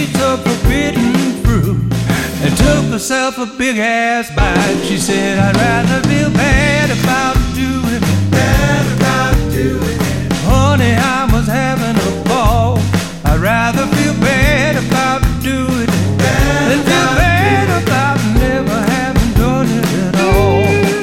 piece of forbidden fruit and took herself a big ass bite. She said, I'd rather feel bad about doing it, bad about doing it. Honey, I was having a ball. I'd rather feel bad about doing it than feel bad about never having done it at all.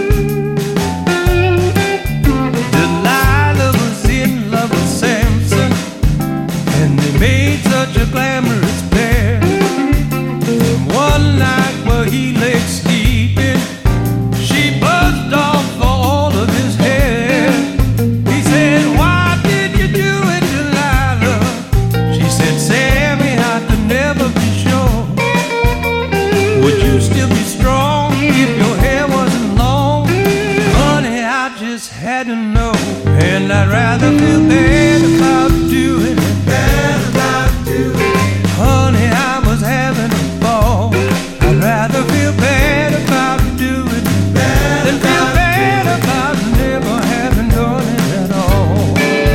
Delilah was in love with Samson, and they made such a glamorous pair. And one night while he lay sleeping, she buzzed off all of his hair. He said, why did you do it, Delilah? She said, Sammy, I could never be sure. Would you still be strong if your hair wasn't long? Honey, I just had to know. And I'd rather feel bad about doing it, bad about doing it. Honey, I was having a ball. I'd rather feel bad about doing it than feel bad about never having done it at all.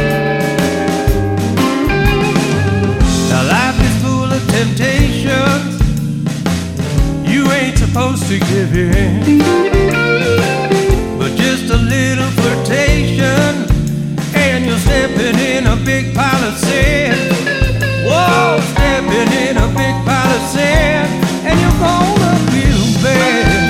Now life is full of temptations. You ain't supposed to give in, but just a little flirtation and you're stepping in a big pile of sand. Whoa, stepping in a big pile of sand, and you're gonna feel bad.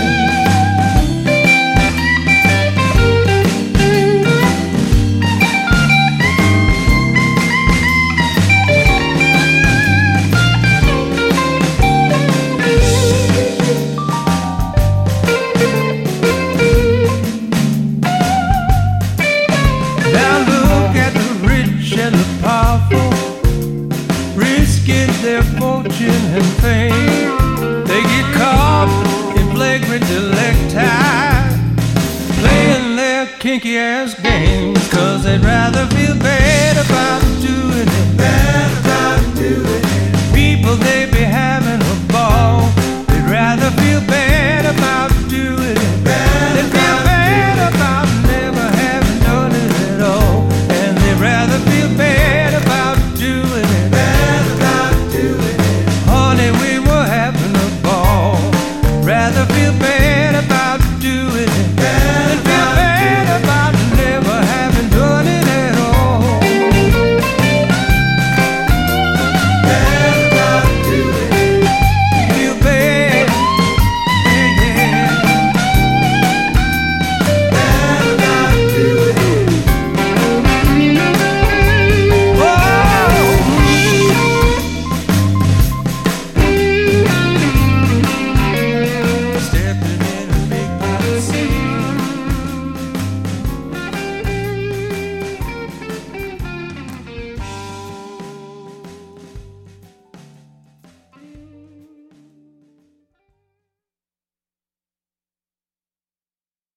Now look at the rich and the powerful, risking their fortune and fame. They get caught in flagrant delicti, playing their kinky ass games, 'cause they'd rather feel bad about doing it, bad about doing it.